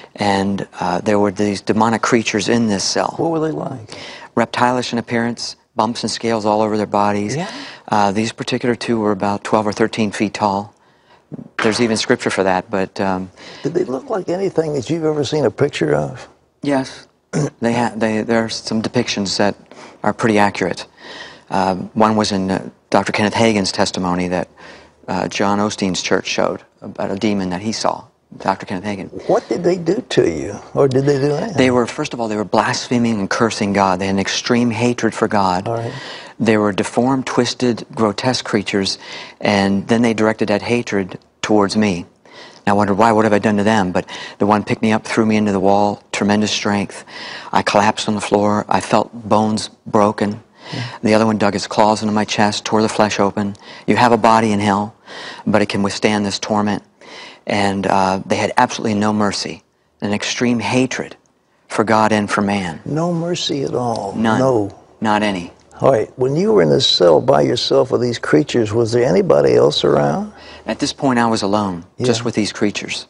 And uh, there were these demonic creatures in this cell. What were they like? Reptilish in appearance, bumps and scales all over their bodies. Yeah. Uh, these particular two were about twelve or thirteen feet tall. There's even scripture for that, but... Um, Did they look like anything that you've ever seen a picture of? Yes, they ha- they, there are some depictions that are pretty accurate. Uh, one was in uh, Doctor Kenneth Hagin's testimony that uh, John Osteen's church showed about a demon that he saw, Doctor Kenneth Hagin. What did they do to you? Or did they do anything? They were, first of all, they were blaspheming and cursing God. They had an extreme hatred for God. All right. They were deformed, twisted, grotesque creatures, and then they directed that hatred towards me. And I wondered, why? What have I done to them? But the one picked me up, threw me into the wall, tremendous strength. I collapsed on the floor. I felt bones broken. Yeah. The other one dug his claws into my chest, tore the flesh open. You have a body in hell, but it can withstand this torment. And uh, they had absolutely no mercy, an extreme hatred for God and for man. No mercy at all? None. No. Not any. All right. When you were in this cell by yourself with these creatures, was there anybody else around? At this point, I was alone, Yeah. just with these creatures.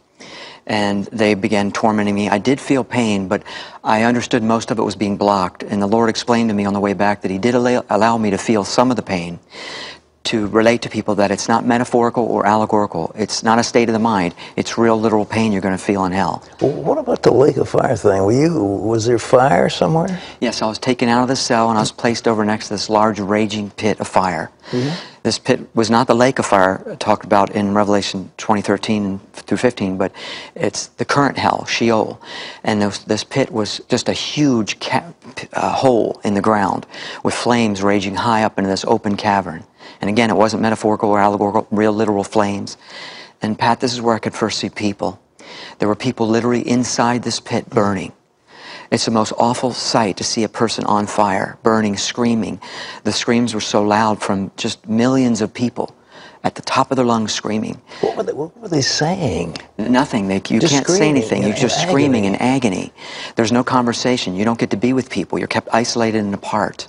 And they began tormenting me. I did feel pain, but I understood most of it was being blocked. And the Lord explained to me on the way back that He did allow, allow me to feel some of the pain, to relate to people that it's not metaphorical or allegorical. It's not a state of the mind. It's real, literal pain you're going to feel in hell. Well, what about the lake of fire thing? Were you, was there fire somewhere? Yes, I was taken out of the cell and I was placed over next to this large raging pit of fire. Mhm. This pit was not the lake of fire talked about in Revelation twenty thirteen through fifteen, but it's the current hell, Sheol. And this, this pit was just a huge ca- uh, hole in the ground with flames raging high up into this open cavern. And again, it wasn't metaphorical or allegorical, real literal flames. And Pat, this is where I could first see people. There were people literally inside this pit burning. It's the most awful sight to see a person on fire, burning, screaming. The screams were so loud from just millions of people at the top of their lungs screaming. What were they, what were they saying? Nothing. They, you Just can't say screaming anything. in- You're just in screaming agony. in agony. There's no conversation. You don't get to be with people. You're kept isolated and apart.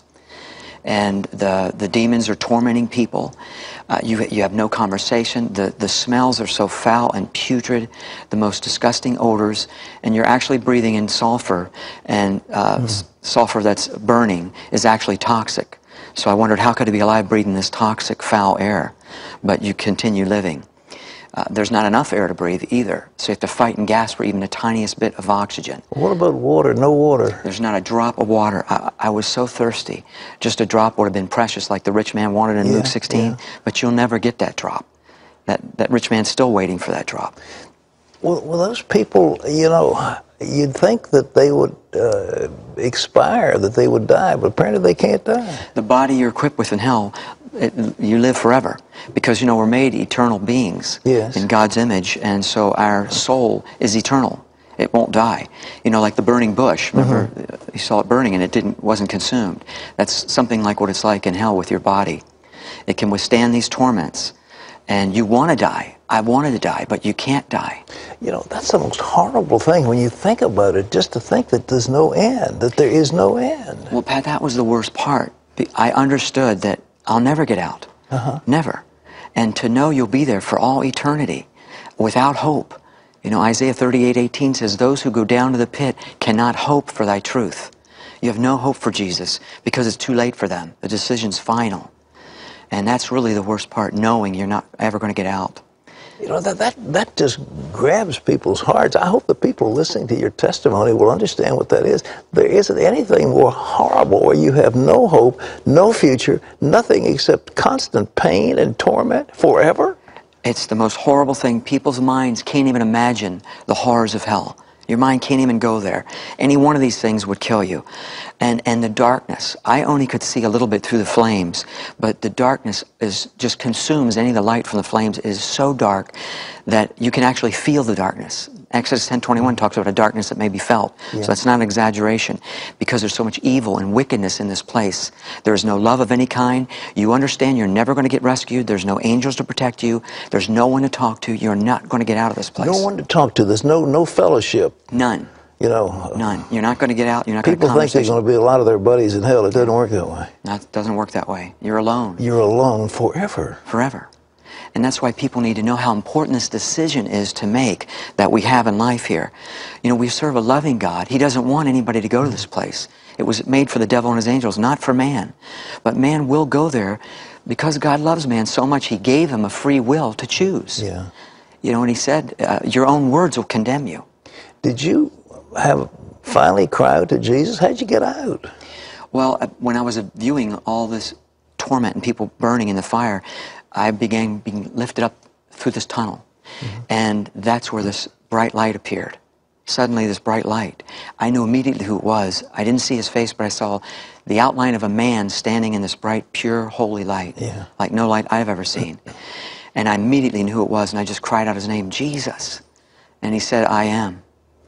And the, the demons are tormenting people. Uh, you, you have no conversation. The, the smells are so foul and putrid, the most disgusting odors, and you're actually breathing in sulfur, and uh, s- sulfur that's burning is actually toxic. So I wondered, how could it be alive breathing this toxic, foul air? But you continue living. Uh, there's not enough air to breathe either, so you have to fight and gasp for even the tiniest bit of oxygen. What about water? No water. There's not a drop of water. I, I was so thirsty. Just a drop would have been precious, like the rich man wanted in Yeah, Luke sixteen, yeah. but you'll never get that drop. That, that rich man's still waiting for that drop. Well, well, those people, you know, you'd think that they would uh, expire, that they would die, but apparently they can't die. The body you're equipped with in hell, it, you live forever. Because, you know, we're made eternal beings Yes. in God's image, and so our soul is eternal. It won't die. You know, like the burning bush. Remember, Mm-hmm. you saw it burning and it didn't wasn't consumed. That's something like what it's like in hell with your body. It can withstand these torments. And you want to die. I wanted to die, but you can't die. You know, that's the most horrible thing when you think about it, just to think that there's no end, that there is no end. Well, Pat, that was the worst part. Be- I understood that I'll never get out. Uh-huh. Never. And to know you'll be there for all eternity without hope. You know, Isaiah thirty-eight eighteen says, those who go down to the pit cannot hope for thy truth. You have no hope for Jesus because it's too late for them. The decision's final. And that's really the worst part, knowing you're not ever going to get out. You know, that, that, that just grabs people's hearts. I hope the people listening to your testimony will understand what that is. There isn't anything more horrible where you have no hope, no future, nothing except constant pain and torment forever. It's the most horrible thing. People's minds can't even imagine the horrors of hell. Your mind can't even go there. Any one of these things would kill you. And and the darkness, I only could see a little bit through the flames, but the darkness is just consumes any of the light from the flames. It is so dark that you can actually feel the darkness. Exodus ten twenty-one talks about a darkness that may be felt. Yeah. So that's not an exaggeration, because there's so much evil and wickedness in this place. There is no love of any kind. You understand you're never going to get rescued. There's no angels to protect you. There's no one to talk to. You're not going to get out of this place. No one to talk to. There's no no fellowship. None. You know, None. You're not going to get out. You're not going to people think there's going to be a lot of their buddies in hell. It doesn't work that way. That doesn't work that way. You're alone. You're alone forever. Forever. And that's why people need to know how important this decision is to make that we have in life here. You know, we serve a loving God. He doesn't want anybody to go to this place. It was made for the devil and his angels, not for man. But man will go there because God loves man so much, he gave him a free will to choose. Yeah. You know, and he said, uh, your own words will condemn you. Did you have finally cry out to Jesus? How'd you get out? Well, uh, when I was uh, viewing all this torment and people burning in the fire, I began being lifted up through this tunnel. Mm-hmm. And that's where this bright light appeared. Suddenly, this bright light. I knew immediately who it was. I didn't see his face, but I saw the outline of a man standing in this bright, pure, holy light. Yeah. Like no light I've ever seen. And I immediately knew who it was, and I just cried out his name, Jesus. And he said, I am.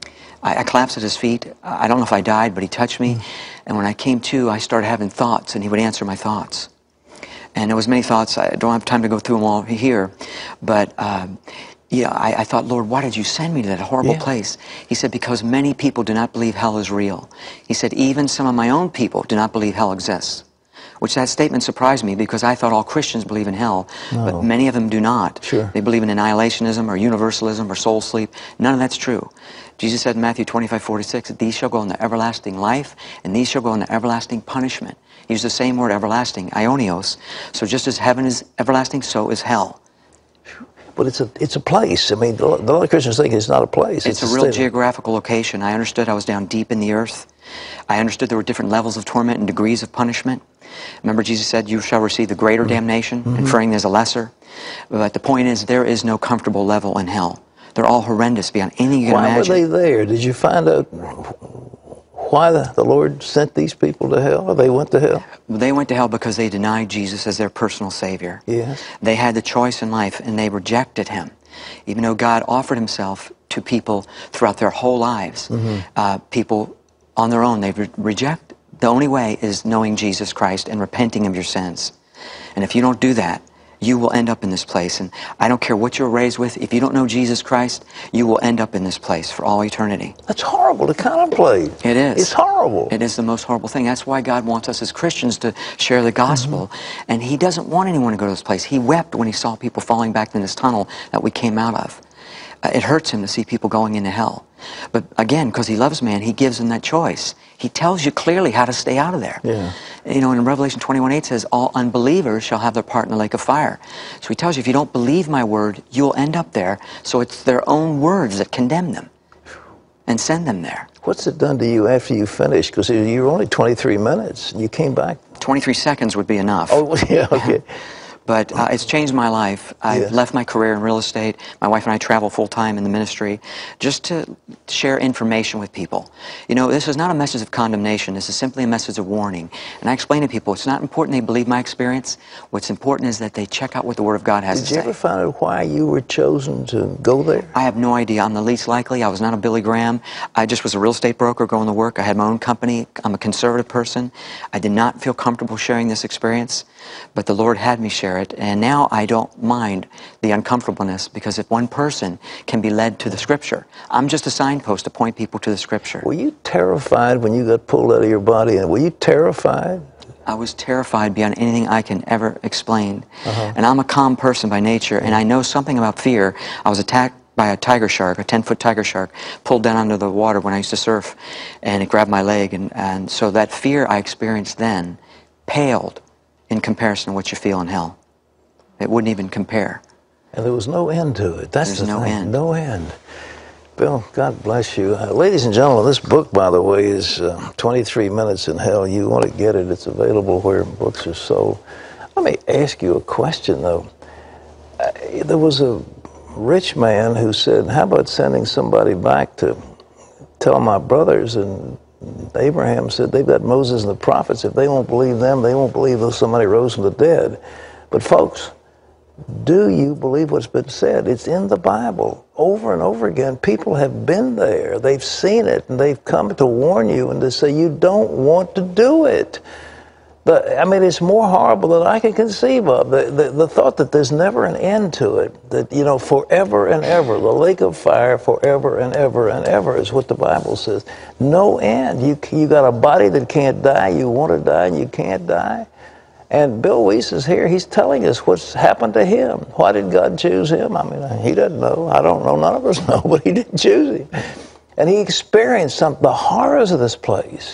I, I collapsed at his feet. I don't know if I died, but he touched me. And when I came to, I started having thoughts, and he would answer my thoughts. And there was many thoughts. I don't have time to go through them all here. But, um, yeah, I, I thought, Lord, why did you send me to that horrible Yeah. place? He said, because many people do not believe hell is real. He said, even some of my own people do not believe hell exists. Which that statement surprised me, because I thought all Christians believe in hell, No. but many of them do not. Sure. They believe in annihilationism or universalism or soul sleep. None of that's true. Jesus said in Matthew twenty-five forty-six that these shall go into everlasting life, and these shall go into everlasting punishment. He used the same word, everlasting, aionios. So just as heaven is everlasting, so is hell. But it's a it's a place. I mean, a lot of Christians think it's not a place. It's, It's, a real state. geographical location. I understood I was down deep in the earth. I understood there were different levels of torment and degrees of punishment. Remember, Jesus said, you shall receive the greater Mm-hmm. damnation, inferring there's a lesser. But the point is, there is no comfortable level in hell. They're all horrendous beyond anything you can Why imagine. were they there? Did you find out why the, the Lord sent these people to hell, or they went to hell? They went to hell because they denied Jesus as their personal Savior. Yes. They had the choice in life, and they rejected Him. Even though God offered himself to people throughout their whole lives, Mhm. uh, people on their own, they re- reject. The only way is knowing Jesus Christ and repenting of your sins. And if you don't do that, you will end up in this place. And I don't care what you're raised with. If you don't know Jesus Christ, you will end up in this place for all eternity. That's horrible to contemplate. It is. It's horrible. It is the most horrible thing. That's why God wants us as Christians to share the gospel. Mm-hmm. And he doesn't want anyone to go to this place. He wept when he saw people falling back in this tunnel that we came out of. Uh, it hurts him to see people going into hell. But again, because he loves man, he gives them that choice. He tells you clearly how to stay out of there. Yeah. You know, in Revelation twenty-one eight says, all unbelievers shall have their part in the lake of fire. So he tells you, if you don't believe my word, you'll end up there. So it's their own words that condemn them and send them there. What's it done to you after you finished? Because you were only twenty-three minutes and you came back. twenty-three seconds would be enough. Oh, yeah, okay. But uh, it's changed my life. I've Yeah. left my career in real estate. My wife and I travel full-time in the ministry just to share information with people. You know, this is not a message of condemnation. This is simply a message of warning. And I explain to people, it's not important they believe my experience. What's important is that they check out what the Word of God has Did to you say. ever find out why you were chosen to go there? I have no idea. I'm the least likely. I was not a Billy Graham. I just was a real estate broker going to work. I had my own company. I'm a conservative person. I did not feel comfortable sharing this experience, but the Lord had me share it. And now I don't mind the uncomfortableness, because if one person can be led to the Scripture, I'm just a signpost to point people to the Scripture. Were you terrified when you got pulled out of your body? And were you terrified? I was terrified beyond anything I can ever explain. Uh-huh. And I'm a calm person by nature, and I know something about fear. I was attacked by a tiger shark, a ten-foot tiger shark, pulled down under the water when I used to surf, and it grabbed my leg. And, and so that fear I experienced then paled in comparison to what you feel in hell. It wouldn't even compare. And there was no end to it. That's There's the no thing. end. No end. Bill, God bless you. Uh, ladies and gentlemen, this book, by the way, is uh, twenty-three minutes in Hell. You want to get it. It's available where books are sold. Let me ask you a question, though. Uh, there was a rich man who said, how about sending somebody back to tell my brothers? And Abraham said, they've got Moses and the prophets. If they won't believe them, they won't believe that somebody rose from the dead. But folks, do you believe what's been said? It's in the Bible over and over again. People have been there. They've seen it, and they've come to warn you and to say you don't want to do it. The, I mean, it's more horrible than I can conceive of. The, the, the thought that there's never an end to it, that, you know, forever and ever, the lake of fire forever and ever and ever is what the Bible says. No end. You, you got a body that can't die. You want to die, and you can't die. And Bill Wiese is here. He's telling us what's happened to him. Why did God choose him? I mean, he doesn't know. I don't know. None of us know, but he didn't choose him. And he experienced some the horrors of this place.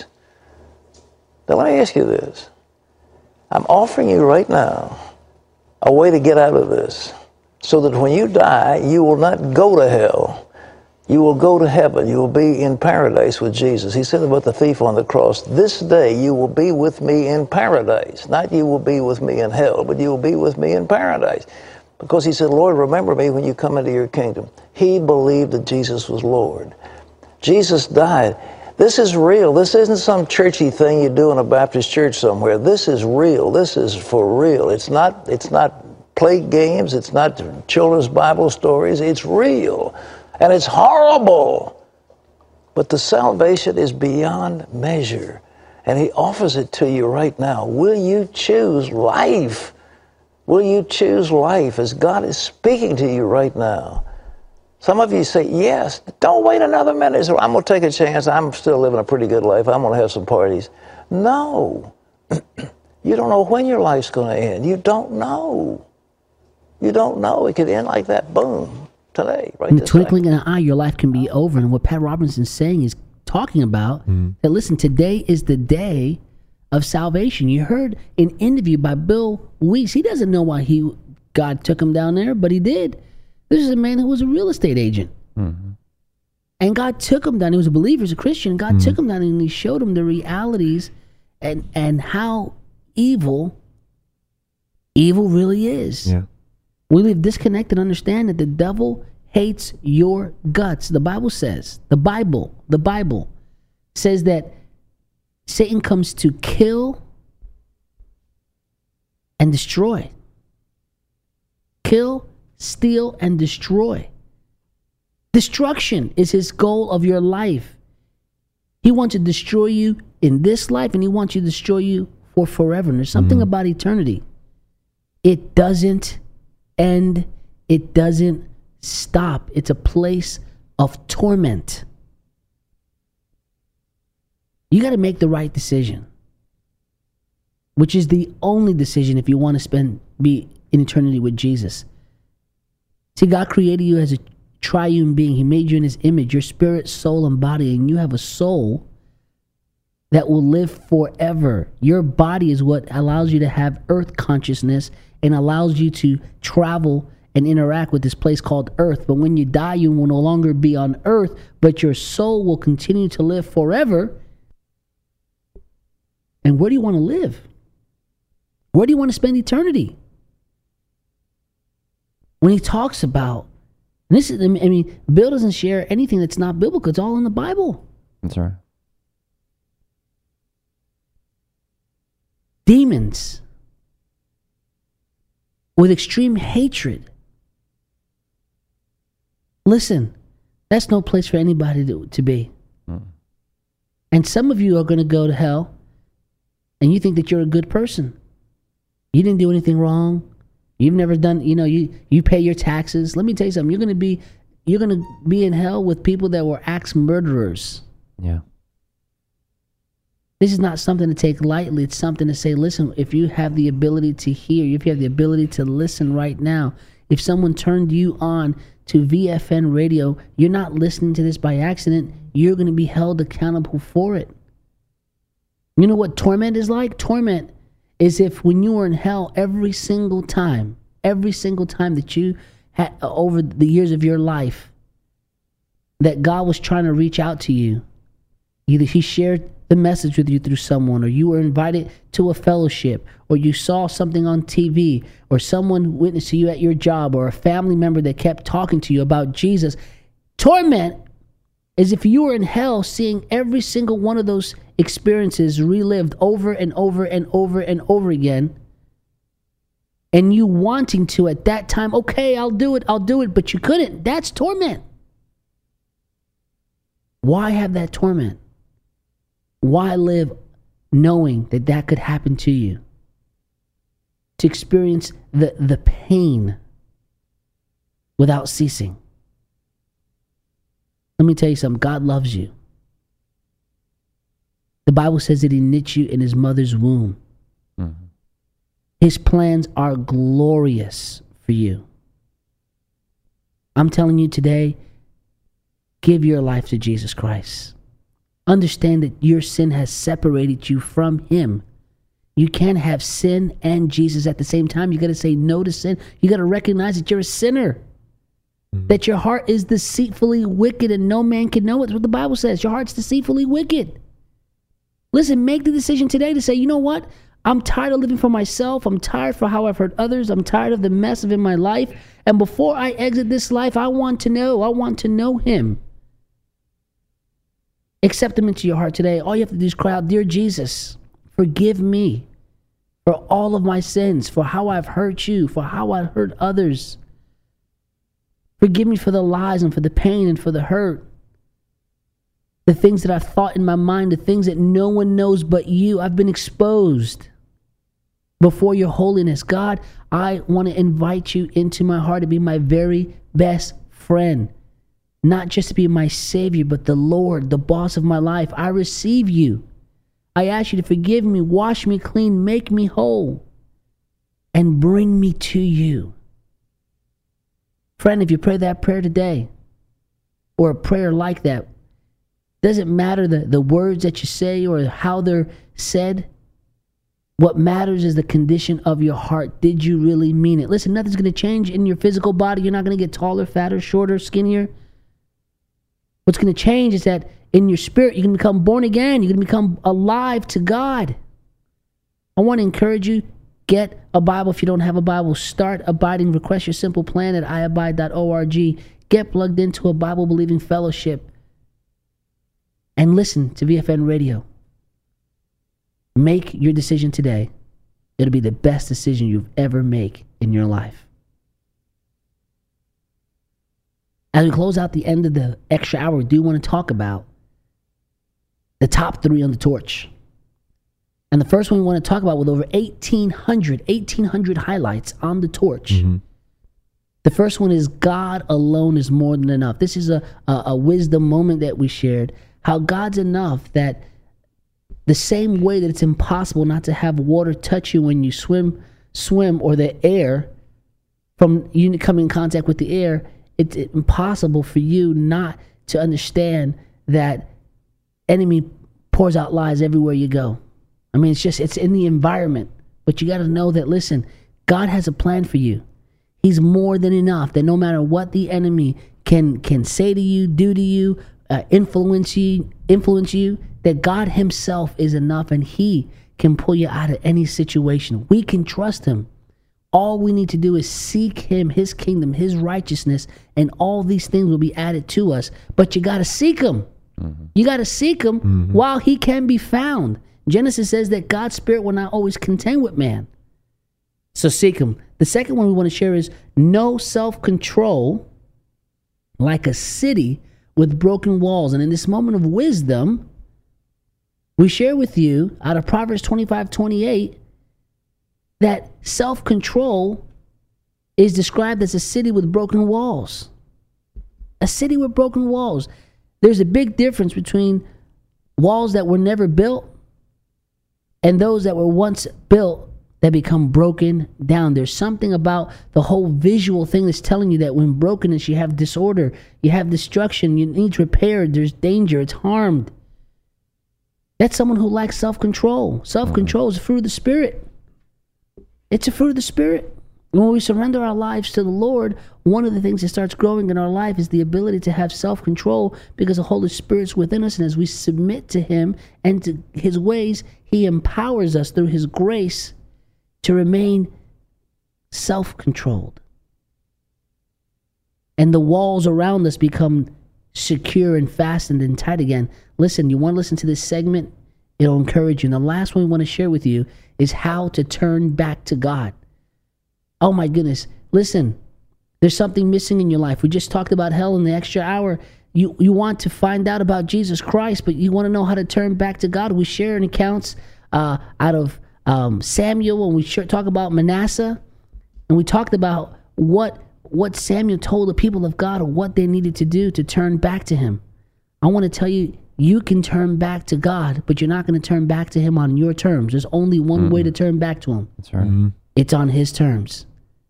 Now, let me ask you this. I'm offering you right now a way to get out of this, so that when you die, you will not go to hell. You will go to heaven. You will be in paradise with Jesus. He said about the thief on the cross, this day you will be with me in paradise. Not you will be with me in hell, but you will be with me in paradise. Because he said, Lord, remember me when you come into your kingdom. He believed that Jesus was Lord. Jesus died. This is real. This isn't some churchy thing you do in a Baptist church somewhere. This is real. This is for real. It's not, it's not play games. It's not children's Bible stories. It's real. And it's horrible. But the salvation is beyond measure. And he offers it to you right now. Will you choose life? Will you choose life as God is speaking to you right now? Some of you say, yes, don't wait another minute. So I'm going to take a chance. I'm still living a pretty good life. I'm going to have some parties. No. You don't know when your life's going to end. You don't know. You don't know. It could end like that. Boom. Today, right? In the twinkling of an eye, your life can be over. And what Pat Robinson's saying is talking about mm. that, listen, today is the day of salvation. You heard an interview by Bill Wiese. He doesn't know why he God took him down there, but he did. This is a man who was a real estate agent. Mm-hmm. And God took him down. He was a believer, he was a Christian. God mm. took him down and he showed him the realities and, and how evil, evil really is. Yeah. We live disconnected, understand that the devil hates your guts. The Bible says, the Bible, the Bible says that Satan comes to kill and destroy. Kill steal, and destroy. Destruction is his goal of your life. He wants to destroy you in this life, and he wants to destroy you for forever. And there's something mm-hmm. about eternity. It doesn't end. It doesn't stop. It's a place of torment. You got to make the right decision, which is the only decision if you want to spend be in eternity with Jesus. See, God created you as a triune being. He made you in his image, your spirit, soul, and body, and you have a soul that will live forever. Your body is what allows you to have earth consciousness and allows you to travel and interact with this place called earth. But when you die, you will no longer be on earth, but your soul will continue to live forever. And where do you want to live? Where do you want to spend eternity? When he talks about, and this is, I mean, Bill doesn't share anything that's not biblical. It's all in the Bible. That's right. Demons with extreme hatred. Listen, that's no place for anybody to, to be. Mm. And some of you are going to go to hell, and you think that you're a good person. You didn't do anything wrong. You've never done, you know, you, you pay your taxes. Let me tell you something. You're going to be, you're going to be in hell with people that were axe murderers. Yeah. This is not something to take lightly. It's something to say, listen, if you have the ability to hear, if you have the ability to listen right now, if someone turned you on to V F N radio, you're not listening to this by accident. You're going to be held accountable for it. You know what torment is like? Torment is if when you were in hell, every single time, every single time that you had over the years of your life, that God was trying to reach out to you, either he shared the message with you through someone, or you were invited to a fellowship, or you saw something on T V, or someone witnessed to you at your job, or a family member that kept talking to you about Jesus. Torment is if you were in hell seeing every single one of those experiences relived over and over and over and over again, and you wanting to at that time, okay, I'll do it, I'll do it, but you couldn't. That's torment. Why have that torment? Why live knowing that that could happen to you? To experience the, the pain without ceasing. Let me tell you something. God loves you. The Bible says that he knit you in his mother's womb. Mm-hmm. His plans are glorious for you. I'm telling you today, give your life to Jesus Christ. Understand that your sin has separated you from him. You can't have sin and Jesus at the same time. You got to say no to sin. You got to recognize that you're a sinner. Mm-hmm. That your heart is deceitfully wicked and no man can know it. That's what the Bible says. Your heart's deceitfully wicked. Listen, make the decision today to say, you know what? I'm tired of living for myself. I'm tired for how I've hurt others. I'm tired of the mess of in my life. And before I exit this life, I want to know. I want to know him. Accept him into your heart today. All you have to do is cry out, dear Jesus, forgive me for all of my sins, for how I've hurt you, for how I've hurt others. Forgive me for the lies and for the pain and for the hurt. The things that I've thought in my mind, the things that no one knows but you. I've been exposed before your holiness. God, I want to invite you into my heart to be my very best friend. Not just to be my Savior, but the Lord, the boss of my life. I receive you. I ask you to forgive me, wash me clean, make me whole, and bring me to you. Friend, if you pray that prayer today, or a prayer like that, doesn't matter the, the words that you say or how they're said. What matters is the condition of your heart. Did you really mean it? Listen, nothing's going to change in your physical body. You're not going to get taller, fatter, shorter, skinnier. What's going to change is that in your spirit, you're going to become born again. You're going to become alive to God. I want to encourage you, get a Bible if you don't have a Bible. Start abiding. Request your simple plan at i abide dot org. Get plugged into a Bible-believing fellowship. And listen to V F N Radio. Make your decision today. It'll be the best decision you've ever make in your life. As we close out the end of the extra hour, we do want to talk about the top three on the torch. And the first one we want to talk about, with over eighteen hundred, eighteen hundred highlights on the torch. Mm-hmm. The first one is God alone is more than enough. This is a, a, a wisdom moment that we shared. How God's enough, that the same way that it's impossible not to have water touch you when you swim, swim, or the air from you coming in contact with the air, it's impossible for you not to understand that enemy pours out lies everywhere you go. I mean, it's just, it's in the environment. But you got to know that, listen, God has a plan for you. He's more than enough, that no matter what the enemy can can say to you, do to you, uh, influence you, influence you, that God himself is enough, and he can pull you out of any situation. We can trust him. All we need to do is seek him, his kingdom, his righteousness, and all these things will be added to us. But you got to seek him. Mm-hmm. You got to seek him mm-hmm. while he can be found. Genesis says that God's spirit will not always contend with man. So seek him. The second one we want to share is no self-control like a city with broken walls. And in this moment of wisdom, we share with you out of Proverbs twenty-five twenty-eight that self-control is described as a city with broken walls. A city with broken walls. There's a big difference between walls that were never built and those that were once built that become broken down. There's something about the whole visual thing that's telling you that when brokenness, you have disorder, you have destruction, you need repaired, there's danger, it's harmed. That's someone who lacks self-control. Self-control is a fruit of the Spirit. It's a fruit of the Spirit. When we surrender our lives to the Lord, one of the things that starts growing in our life is the ability to have self-control, because the Holy Spirit's within us, and as we submit to him and to his ways, he empowers us through his grace to remain self-controlled. And the walls around us become secure and fastened and tight again. Listen, you want to listen to this segment? It'll encourage you. And the last one we want to share with you is how to turn back to God. Oh my goodness. Listen, there's something missing in your life. We just talked about hell in the extra hour. You, you want to find out about Jesus Christ, but you want to know how to turn back to God. We share in accounts uh, out of Um, Samuel, when we sure talk about Manasseh, and we talked about what what Samuel told the people of God, or what they needed to do to turn back to him. I want to tell you, you can turn back to God, but you're not going to turn back to him on your terms. There's only one mm-hmm. way to turn back to him. That's right. Mm-hmm. It's on his terms.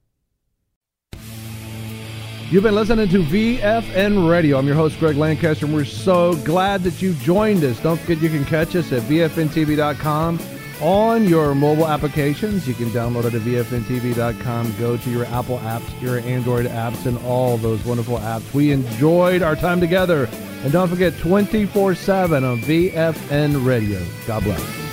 You've been listening to V F N Radio. I'm your host, Greg Lancaster, and we're so glad that you joined us. Don't forget you can catch us at V F N T V dot com. On your mobile applications, you can download it at V F N T V dot com. Go to your Apple apps, your Android apps, and all those wonderful apps. We enjoyed our time together. And don't forget, twenty-four seven on V F N Radio. God bless.